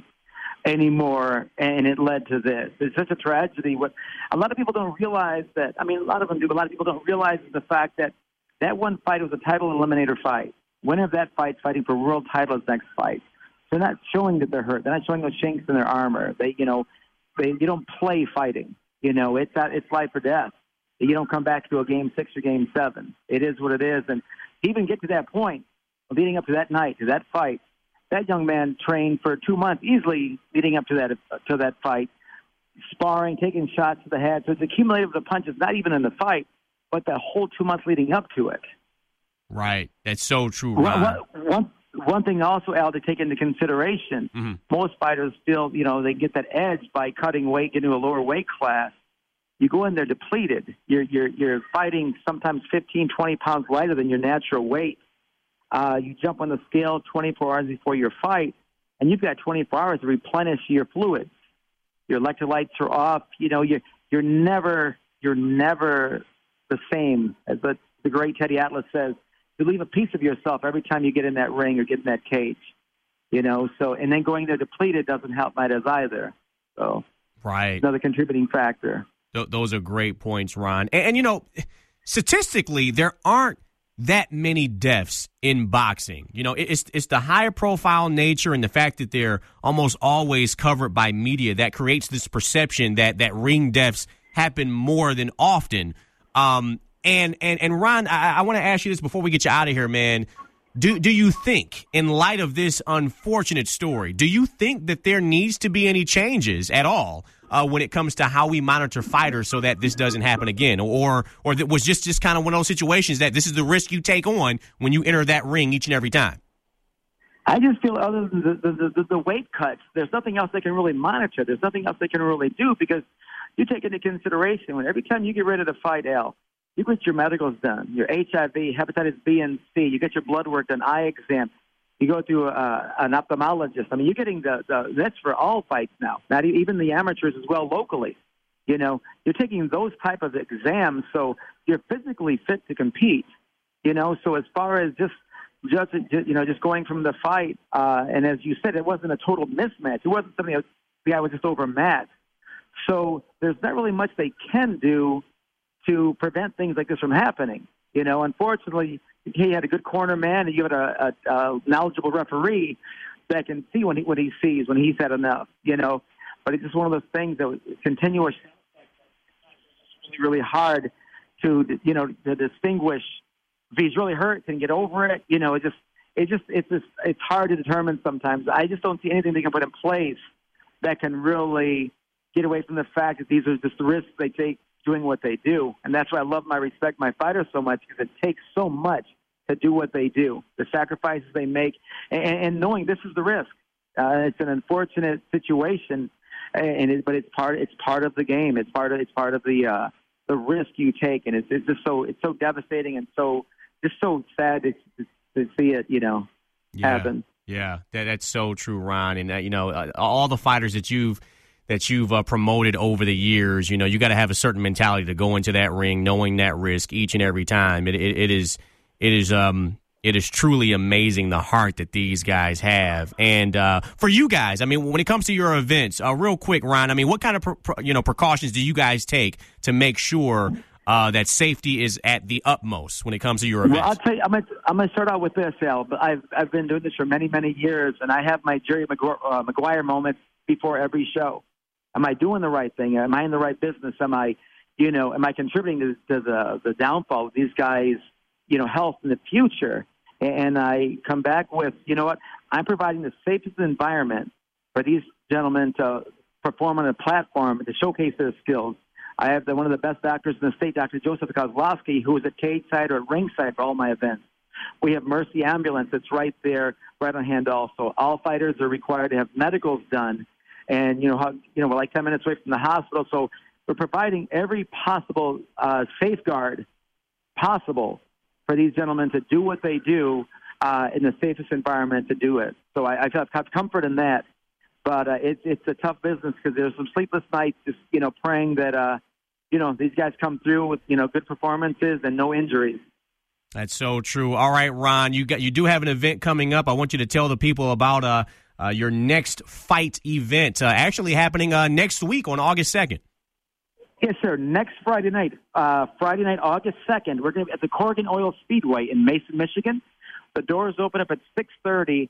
anymore, and it led to this. It's such a tragedy. What a lot of people don't realize that, I mean, a lot of them do, but a lot of people don't realize is the fact that that one fight was a title eliminator fight. Winner of that fight fighting for world title his next fight. they're not showing that they're hurt. They're not showing those chinks in their armor. They, you know, they you don't play fighting. You know, it's that it's life or death. You don't come back to a game six or game seven. It is what it is. And to even get to that point, leading up to that night, to that fight, that young man trained for two months easily leading up to that to that fight, sparring, taking shots to the head. So it's accumulated with the punches, not even in the fight, but the whole two months leading up to it. Right. That's so true, Ron. One, one, one thing also, Al, to take into consideration, mm-hmm. most fighters feel, you know, they get that edge by cutting weight into a lower weight class. You go in there depleted. You're, you're, you're fighting sometimes fifteen, twenty pounds lighter than your natural weight. Uh, you jump on the scale twenty-four hours before your fight, and you've got twenty-four hours to replenish your fluids. Your electrolytes are off. You know, you're, you're never, you're never the same. As the, the great Teddy Atlas says, you leave a piece of yourself every time you get in that ring or get in that cage. You know, so, and then going there depleted doesn't help matters either. So, right. Another contributing factor. Th- those are great points, Ron. And, and, you know, statistically, there aren't that many deaths in boxing. You know, it's it's the high profile nature and the fact that they're almost always covered by media that creates this perception that that ring deaths happen more than often. Um, and and and Ron, I, I want to ask you this before we get you out of here, man. Do do you think, in light of this unfortunate story, do you think that there needs to be any changes at all uh, when it comes to how we monitor fighters so that this doesn't happen again? Or or that was just, just kind of one of those situations that this is the risk you take on when you enter that ring each and every time? I just feel other than the, the, the, the weight cuts, there's nothing else they can really monitor. There's nothing else they can really do because you take into consideration when every time you get ready to fight, Al, you get your medicals done, your H I V, hepatitis B and C. You get your blood work done, eye exam. You go to uh, an ophthalmologist. I mean, you're getting the, the that's for all fights now, not even the amateurs as well locally. You know, you're taking those type of exams, so you're physically fit to compete. You know, so as far as just just you know just going from the fight, uh, and as you said, it wasn't a total mismatch. It wasn't something that the guy was just overmatched. So there's not really much they can do to prevent things like this from happening. You know, unfortunately, he had a good corner man, and you had a, a, a knowledgeable referee that can see when he when he sees when he's had enough. You know, but it's just one of those things that was continuous. It's really, really hard to you know to distinguish if he's really hurt, can get over it. You know, it just it just it's just it's hard to determine sometimes. I just don't see anything they can put in place that can really get away from the fact that these are just the risks they take doing what they do. And that's why I love my respect my fighters so much, because it takes so much to do what they do, the sacrifices they make, and, and knowing this is the risk. Uh, it's an unfortunate situation, and it, but it's part it's part of the game. It's part of it's part of the uh, the risk you take, and it's, it's just so it's so devastating and so just so sad to, to, to see it, you know, yeah. happen. Yeah, that, that's so true, Ron. And uh, you know, uh, all the fighters that you've that you've uh, promoted over the years, you know, you got to have a certain mentality to go into that ring knowing that risk each and every time. It, it, it is, it is, um, it is truly amazing the heart that these guys have. And uh, for you guys, I mean, when it comes to your events, uh, real quick, Ron, I mean, what kind of pre- pre- you know precautions do you guys take to make sure uh, that safety is at the utmost when it comes to your events? Well, I'll tell you, I'm gonna, I'm gonna start out with this, Al. But I've I've been doing this for many many years, and I have my Jerry Maguire, uh, Maguire moments before every show. Am I doing the right thing? Am I in the right business? Am I, you know, am I contributing to, to the the downfall of these guys, you know, health in the future? And I come back with, you know what, I'm providing the safest environment for these gentlemen to perform on a platform to showcase their skills. I have the, one of the best doctors in the state, Doctor Joseph Kozlowski, who is at cage side or at ringside for all my events. We have Mercy Ambulance that's right there, right on hand also. All fighters are required to have medicals done. And, you know, how, you know, we're like ten minutes away from the hospital. So we're providing every possible uh, safeguard possible for these gentlemen to do what they do uh, in the safest environment to do it. So I, I have comfort in that. But uh, it, it's a tough business because there's some sleepless nights just, you know, praying that, uh, you know, these guys come through with, you know, good performances and no injuries. That's so true. All right, Ron, you got you do have an event coming up. I want you to tell the people about uh, uh, your next fight event, uh, actually happening uh, next week on August second. Yes, sir. Next Friday night, uh, Friday night, August second, we're going to be at the Corrigan Oil Speedway in Mason, Michigan. The doors open up at six thirty.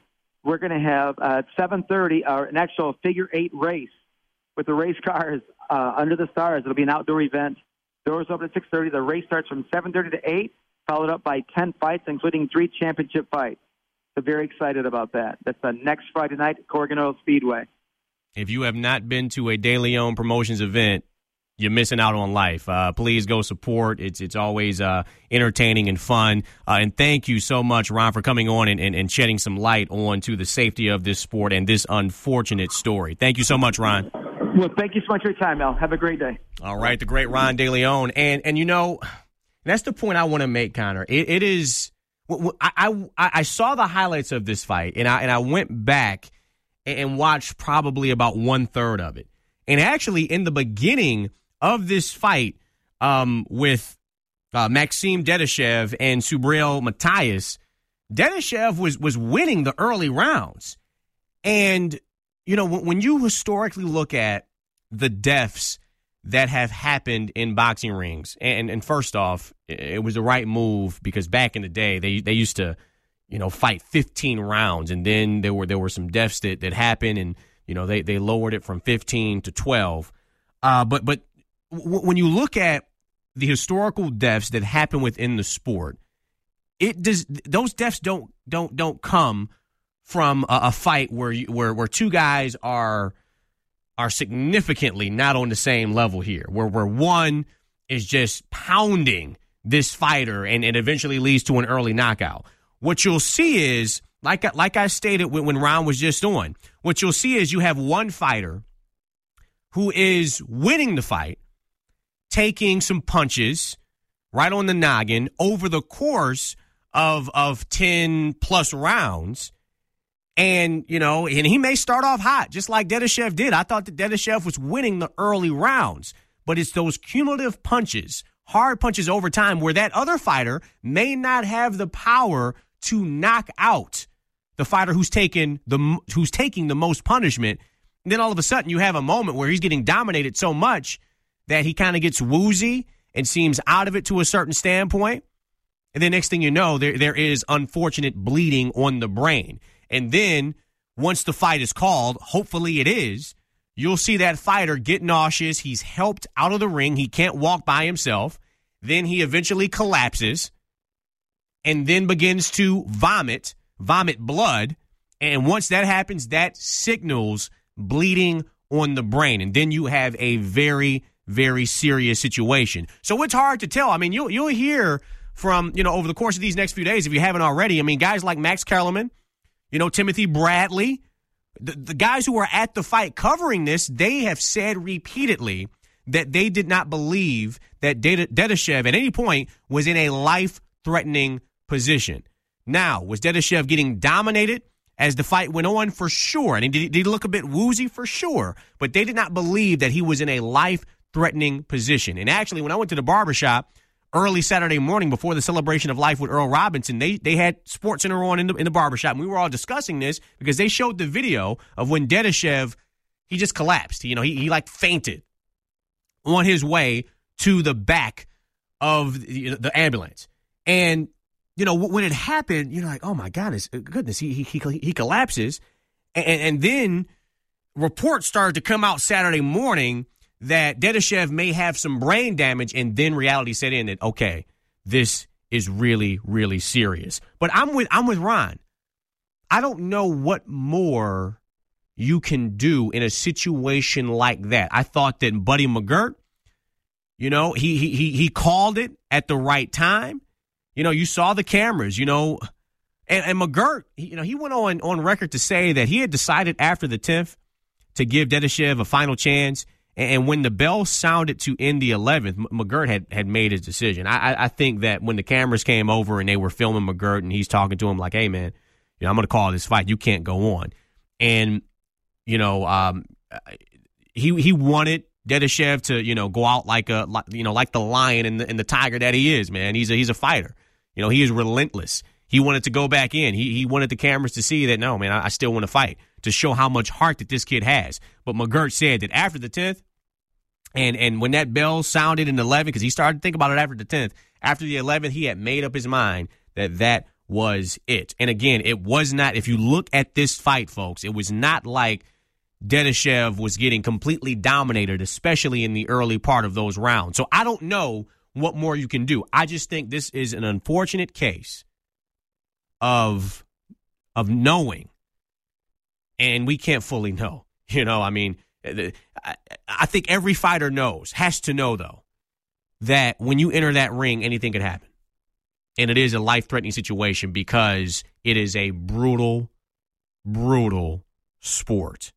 we're going to have uh, at seven thirty uh, an actual figure eight race with the race cars uh, under the stars. It'll be an outdoor event. Doors open at six thirty. The race starts from seven thirty to eight, followed up by ten fights, including three championship fights. So very excited about that. That's uh, next Friday night at Corrigan Oil Speedway. If you have not been to a De Leon Promotions event, you're missing out on life. Uh, please go support. It's it's always uh, entertaining and fun. Uh, and thank you so much, Ron, for coming on and, and, and shedding some light on to the safety of this sport and this unfortunate story. Thank you so much, Ron. Well, thank you so much for your time, Al. Have a great day. All right, the great Ron De Leon. And, and you know, that's the point I want to make, Connor. It, it is I, – I, I saw the highlights of this fight, and I, and I went back and watched probably about one-third of it. And actually, in the beginning – of this fight um, with uh, Maxim Dedashev and Subriel Matias, Dedashev was was winning the early rounds. And, you know, when, when you historically look at the deaths that have happened in boxing rings, and, and first off, it was the right move because back in the day, they they used to, you know, fight fifteen rounds, and then there were there were some deaths that, that happened, and, you know, they, they lowered it from fifteen to twelve. Uh, but but when you look at the historical deaths that happen within the sport, it does those deaths don't don't don't come from a, a fight where you, where where two guys are are significantly not on the same level here, where where one is just pounding this fighter and it eventually leads to an early knockout. What you'll see is, like I, like I stated when, when Ron was just on, what you'll see is you have one fighter who is winning the fight, taking some punches right on the noggin over the course of of ten plus rounds. And, you know, and he may start off hot, just like Dedashev did. I thought that Dedashev was winning the early rounds, but it's those cumulative punches, hard punches over time, where that other fighter may not have the power to knock out the fighter who's taking the who's taking the most punishment. And then all of a sudden you have a moment where he's getting dominated so much that he kind of gets woozy and seems out of it to a certain standpoint. And then next thing you know, there there is unfortunate bleeding on the brain. And then once the fight is called, hopefully it is, you'll see that fighter get nauseous. He's helped out of the ring. He can't walk by himself. Then he eventually collapses and then begins to vomit, vomit blood. And once that happens, that signals bleeding on the brain. And then you have a very, very serious situation. So it's hard to tell. I mean, you'll, you'll hear from, you know, over the course of these next few days, if you haven't already, I mean, guys like Max Kellerman, you know, Timothy Bradley, the, the guys who were at the fight covering this, they have said repeatedly that they did not believe that Dedashev at any point was in a life-threatening position. Now, was Dedashev getting dominated as the fight went on? For sure. And did he, did he look a bit woozy? For sure. But they did not believe that he was in a life-threatening position. And actually, when I went to the barbershop early Saturday morning before the celebration of life with Earl Robinson, they they had SportsCenter on in the, in the barbershop, and we were all discussing this because they showed the video of when Dedashev, he just collapsed. You know, he, he like fainted on his way to the back of the, the ambulance. And, you know, when it happened, you're like, oh, my goodness, goodness, he he he, he collapses. And, and then reports started to come out Saturday morning that Dedashev may have some brain damage, and then reality set in that, okay, this is really, really serious. But I'm with I'm with Ron. I don't know what more you can do in a situation like that. I thought that Buddy McGirt, you know, he he he called it at the right time. You know, you saw the cameras, you know, and, and McGirt, he, you know, he went on, on record to say that he had decided after the tenth to give Dedashev a final chance. And when the bell sounded to end the eleventh, McGirt had, had made his decision. I, I think that when the cameras came over and they were filming McGirt and he's talking to him like, hey, man, you know, I'm going to call this fight. You can't go on. And, you know, um, he he wanted Dedashev to, you know, go out like a, like, you know, like the lion and the, and the tiger that he is, man. He's a, he's a fighter. You know, he is relentless. He wanted to go back in. He he wanted the cameras to see that, no, man, I, I still want to fight, to show how much heart that this kid has. But McGirt said that after the tenth, and and when that bell sounded in the eleventh, because he started to think about it after the tenth, after the eleventh, he had made up his mind that that was it. And again, it was not, if you look at this fight, folks, it was not like Dedyshev was getting completely dominated, especially in the early part of those rounds. So I don't know what more you can do. I just think this is an unfortunate case of of knowing, and we can't fully know. You know, I mean, I, I think every fighter knows, has to know, though, that when you enter that ring, anything could happen. And it is a life-threatening situation because it is a brutal, brutal sport.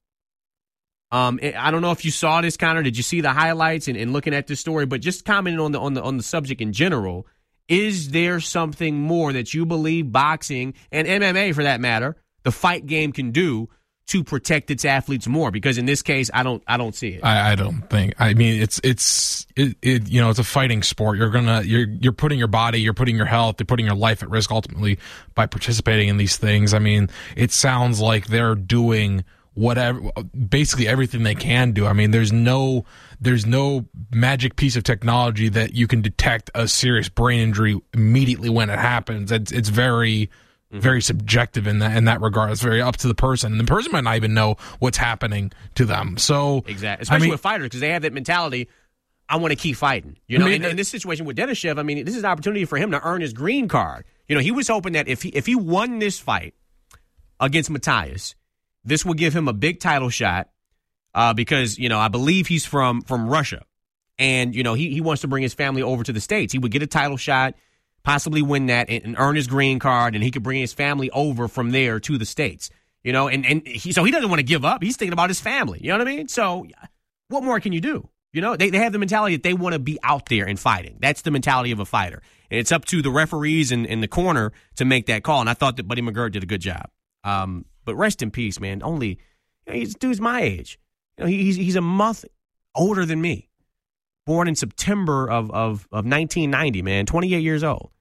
Um, I don't know if you saw this, Connor. Did you see the highlights and, and looking at this story? But just commenting on the on the on the subject in general, is there something more that you believe boxing and M M A, for that matter, the fight game can do to protect its athletes more? Because in this case, I don't I don't see it. I, I don't think. I mean, it's it's it, it you know it's a fighting sport. You're gonna you're you're putting your body, you're putting your health, you're putting your life at risk ultimately by participating in these things. I mean, it sounds like they're doing whatever, basically everything they can do. I mean, there's no there's no magic piece of technology that you can detect a serious brain injury immediately when it happens. It's it's very mm-hmm. very subjective in that in that regard. It's very up to the person, and the person might not even know what's happening to them. So exactly, especially I mean, with fighters, because they have that mentality. I want to keep fighting. You know, I mean, in, in this situation with Dedyshev, I mean, this is an opportunity for him to earn his green card. You know, he was hoping that if he if he won this fight against Matthias, this will give him a big title shot uh, because, you know, I believe he's from from Russia. And, you know, he, he wants to bring his family over to the States. He would get a title shot, possibly win that, and, and earn his green card, and he could bring his family over from there to the States. You know, and, and he, so he doesn't want to give up. He's thinking about his family. You know what I mean? So what more can you do? You know, they, they have the mentality that they want to be out there and fighting. That's the mentality of a fighter. And it's up to the referees in, in the corner to make that call. And I thought that Buddy McGirt did a good job. Um, but rest in peace, man. Only, you know, he's dude's my age. You know, he's he's a month older than me. Born in September of of, of nineteen ninety, man. twenty-eight years old,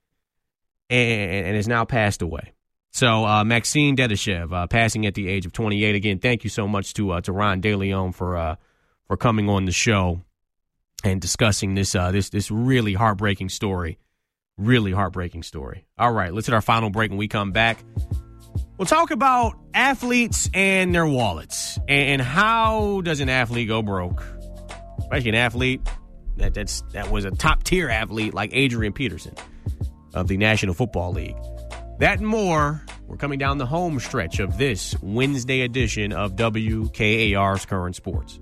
and, and has now passed away. So uh, Maxime Dedyshev, uh, passing at the age of twenty-eight. Again, thank you so much to uh, to Ron DeLeon for uh, for coming on the show and discussing this uh, this this really heartbreaking story. Really heartbreaking story. All right, let's hit our final break. When we come back, we'll talk about athletes and their wallets, and how does an athlete go broke? Especially an athlete that that's that was a top tier athlete like Adrian Peterson of the National Football League. That and more. We're coming down the home stretch of this Wednesday edition of W K A R's Current Sports.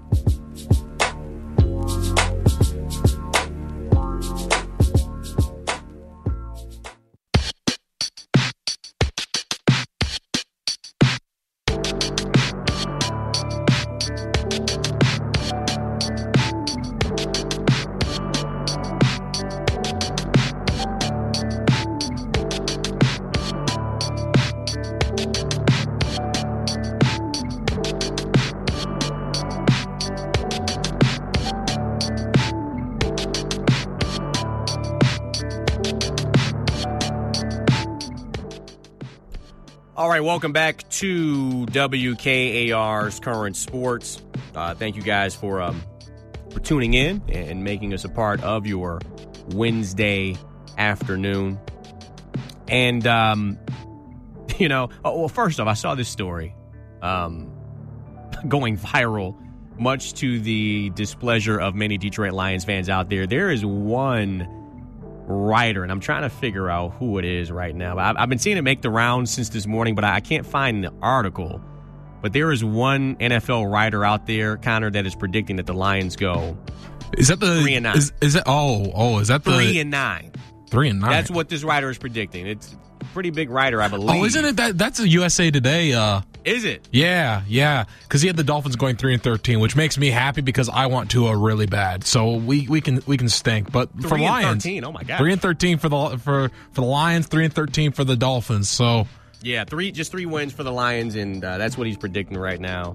All right, welcome back to W K A R's Current Sports. Uh, thank you guys for um, for tuning in and making us a part of your Wednesday afternoon. And, um, you know, oh, well, first off, I saw this story um, going viral, much to the displeasure of many Detroit Lions fans out there. There is one writer, and I'm trying to figure out who it is right now. I've, I've been seeing it make the rounds since this morning, but I, I can't find the article. But there is one N F L writer out there, Connor, that is predicting that the Lions go Is that the three and nine? Is, is that oh oh is that the three and nine? Three and nine. That's what this writer is predicting. It's a pretty big writer, I believe. Oh, isn't it that? That's a U S A Today. Uh, is it? Yeah, yeah. Because he had the Dolphins going three and thirteen, which makes me happy because I want Tua really bad. So we, we can we can stink. But three for and Lions, thirteen. Oh my god, three and thirteen for the for for the Lions, three and thirteen for the Dolphins. So yeah, three just three wins for the Lions, and uh, that's what he's predicting right now.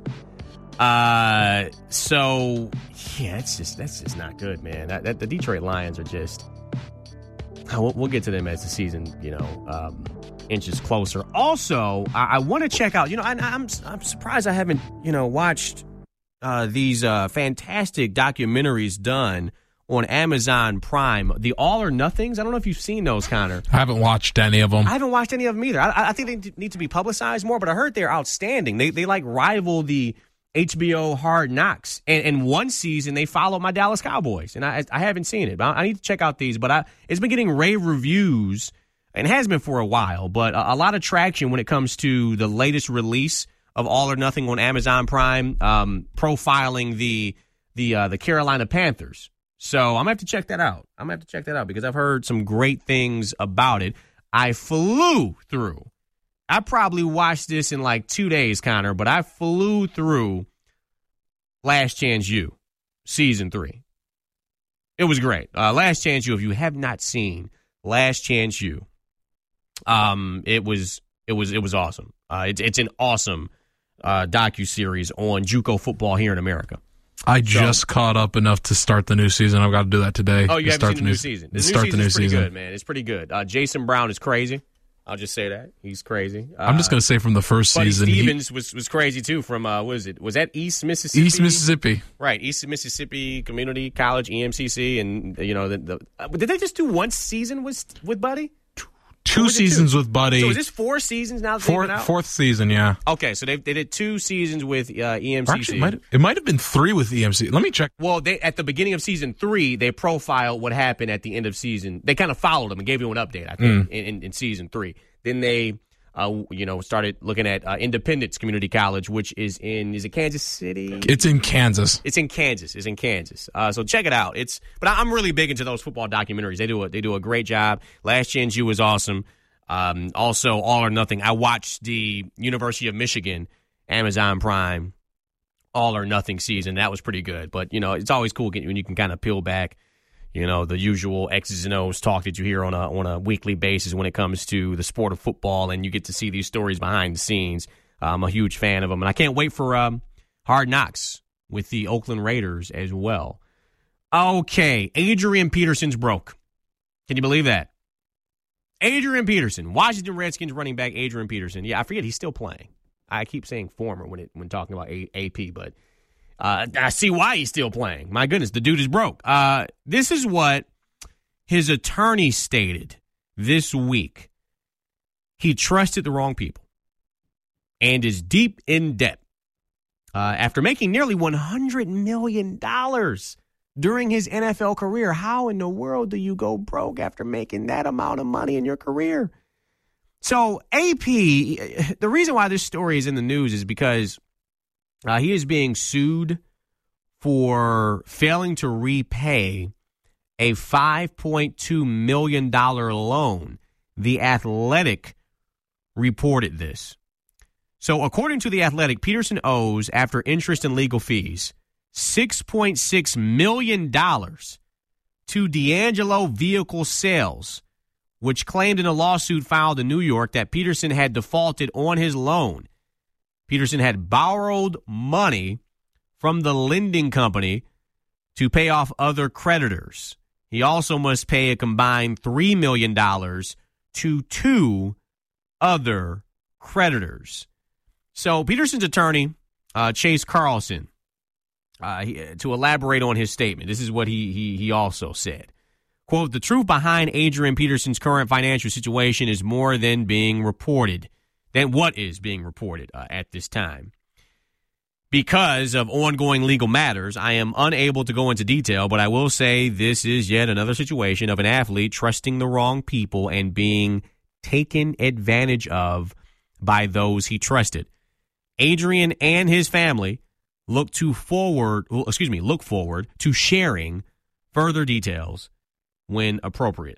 Uh, so yeah, it's just that's just not good, man. That, that, the Detroit Lions are just. We'll, we'll get to them as the season, you know, um, inches closer. Also, I, I want to check out, you know, I, I'm I'm surprised I haven't, you know, watched uh, these uh, fantastic documentaries done on Amazon Prime. The All or Nothings. I don't know if you've seen those, Connor. I haven't watched any of them. I haven't watched any of them either. I, I think they need to be publicized more, but I heard they're outstanding. They they like rival the H B O Hard Knocks. And in one season, they followed my Dallas Cowboys, and I I haven't seen it. But I need to check out these. But I it's been getting rave reviews, and has been for a while, but a, a lot of traction when it comes to the latest release of All or Nothing on Amazon Prime, um, profiling the the uh, the Carolina Panthers. So I'm going to have to check that out. I'm going to have to check that out because I've heard some great things about it. I flew through. I probably watched this in like two days, Connor, but I flew through Last Chance U, Season three. It was great. Uh, Last Chance U, if you have not seen Last Chance U, um, it was it was it was awesome. Uh, it, it's an awesome uh, docuseries on JUCO football here in America. I just so, caught up enough to start the new season. I've got to do that today. Oh, you haven't start seen the new, new season. The new start season the new is pretty season. good, man. It's pretty good. Uh, Jason Brown is crazy. I'll just say that. He's crazy. Uh, I'm just going to say from the first Buddy season. Stevens he, was, was crazy, too, from, uh, what is it? Was that East Mississippi? East Mississippi. Right, East Mississippi Community College, E M C C. And, you know, the, the uh, did they just do one season with with Buddy? Two seasons two? with Buddy. So is this four seasons now? Fourth, fourth season, yeah. Okay, so they they did two seasons with uh, E M C C. Actually, it might, it might have been three with E M C C. Let me check. Well, they at the beginning of season three, they profiled what happened at the end of season. They kind of followed them and gave you an update, I think, mm. in, in, in season three. Then they, uh, you know, started looking at uh, Independence Community College, which is in is it Kansas City? It's in Kansas. It's in Kansas. It's in Kansas. Uh, so check it out. It's but I'm really big into those football documentaries. They do a they do a great job. Last Chance U is awesome. Um, also, All or Nothing. I watched the University of Michigan Amazon Prime All or Nothing season. That was pretty good. But, you know, it's always cool when you can kind of peel back, you know, the usual X's and O's talk that you hear on a on a weekly basis when it comes to the sport of football, and you get to see these stories behind the scenes. Uh, I'm a huge fan of them, and I can't wait for um, Hard Knocks with the Oakland Raiders as well. Okay, Adrian Peterson's broke. Can you believe that? Adrian Peterson, Washington Redskins running back Adrian Peterson. Yeah, I forget he's still playing. I keep saying former when it when talking about A P, but uh, I see why he's still playing. My goodness, the dude is broke. Uh, this is what his attorney stated this week. He trusted the wrong people and is deep in debt uh, after making nearly one hundred million dollars. During his N F L career. How in the world do you go broke after making that amount of money in your career? So A P, the reason why this story is in the news is because uh, he is being sued for failing to repay a five point two million dollars loan. The Athletic reported this. So according to The Athletic, Peterson owes, after interest and legal fees, six point six million dollars to D'Angelo Vehicle Sales, which claimed in a lawsuit filed in New York that Peterson had defaulted on his loan. Peterson had borrowed money from the lending company to pay off other creditors. He also must pay a combined three million dollars to two other creditors. So Peterson's attorney, uh, Chase Carlson, Uh, he, to elaborate on his statement, this is what he, he he also said. Quote, the truth behind Adrian Peterson's current financial situation is more than being reported, than what is being reported uh, at this time. Because of ongoing legal matters, I am unable to go into detail, but I will say this is yet another situation of an athlete trusting the wrong people and being taken advantage of by those he trusted. Adrian and his family Look to forward, well, excuse me, look forward to sharing further details when appropriate.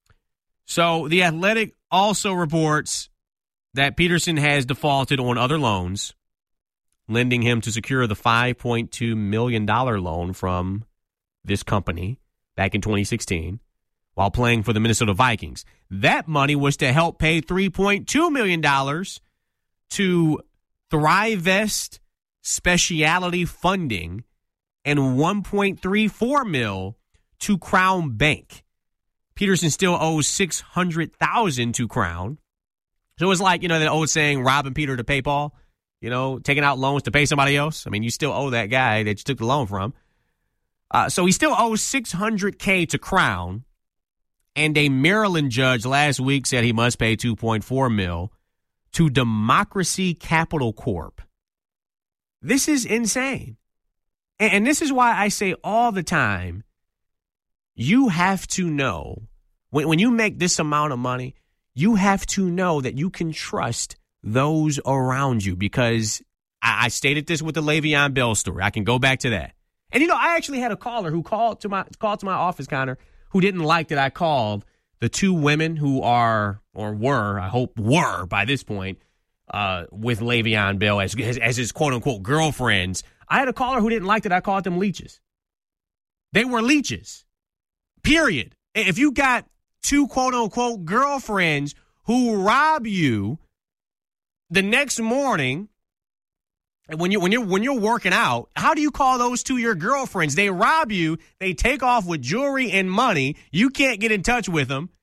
So the Athletic also reports that Peterson has defaulted on other loans, lending him to secure the five point two million dollars loan from this company back in twenty sixteen while playing for the Minnesota Vikings. That money was to help pay three point two million dollars to Thrivest Specialty Funding and one point three four mil to Crown Bank. Peterson still owes six hundred thousand to Crown. So it's like, you know, that old saying, robbing Peter to pay Paul, you know, taking out loans to pay somebody else. I mean, you still owe that guy that you took the loan from. Uh, so he still owes six hundred K to Crown, and a Maryland judge last week said he must pay two point four mil to Democracy Capital Corp. This is insane. And, and this is why I say all the time, you have to know, when, when you make this amount of money, you have to know that you can trust those around you, because I, I stated this with the Le'Veon Bell story. I can go back to that. And, you know, I actually had a caller who called to my called to my office, Connor, who didn't like that I called the two women who are, or were, I hope were by this point, uh, with Le'Veon Bell as, as, as his quote-unquote girlfriends. I had a caller who didn't like that I called them leeches. They were leeches, period. If you got two quote-unquote girlfriends who rob you the next morning, when you when you're when you're working out, how do you call those two your girlfriends? They rob you. They take off with jewelry and money. You can't get in touch with them.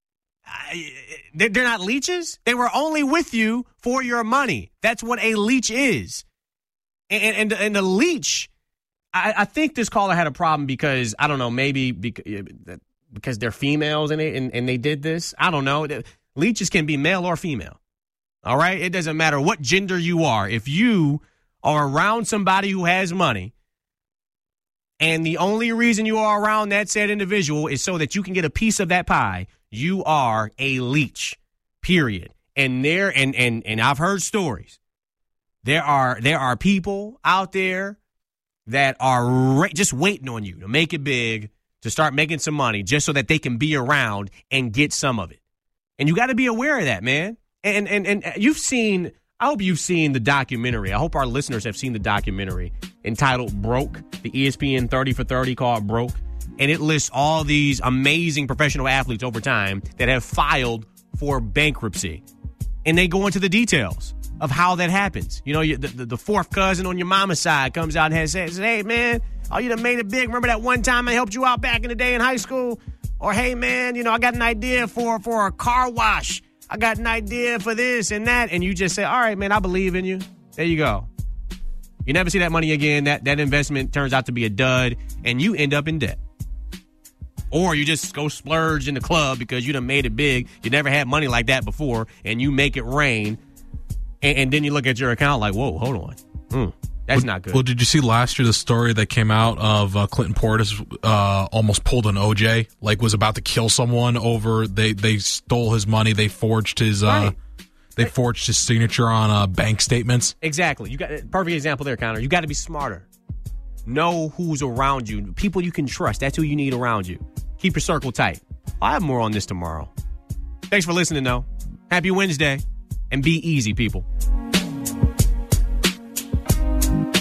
They're not leeches. They were only with you for your money. That's what a leech is. And and and the leech, I, I think this caller had a problem because I don't know, maybe because, because they're females and they and, and they did this. I don't know. Leeches can be male or female. All right, it doesn't matter what gender you are. If you are around somebody who has money, and the only reason you are around that said individual is so that you can get a piece of that pie, you are a leech, period. And there, and and and I've heard stories. There are there are people out there that are ra- just waiting on you to make it big, to start making some money, just so that they can be around and get some of it. And you got to be aware of that, man. And and and you've seen, I hope you've seen the documentary. I hope our listeners have seen the documentary entitled Broke, the E S P N thirty for thirty called Broke. And it lists all these amazing professional athletes over time that have filed for bankruptcy. And they go into the details of how that happens. You know, the, the, the fourth cousin on your mama's side comes out and has, says, hey, man, oh, you done made it big. Remember that one time I helped you out back in the day in high school? Or, hey, man, you know, I got an idea for, for a car wash. I got an idea for this and that. And you just say, all right, man, I believe in you. There you go. You never see that money again. That, that investment turns out to be a dud, and you end up in debt. Or you just go splurge in the club because you done made it big. You never had money like that before, and you make it rain. And, and then you look at your account like, whoa, hold on. Mm, that's well, not good. Well, did you see last year the story that came out of uh, Clinton Portis uh, almost pulled an O J, like was about to kill someone over, they, they stole his money, they forged his uh, right. they right. forged his signature on uh, bank statements. Exactly. You got perfect example there, Connor. You got to be smarter. Know who's around you. People you can trust. That's who you need around you. Keep your circle tight. I'll have more on this tomorrow. Thanks for listening, though. Happy Wednesday. And be easy, people.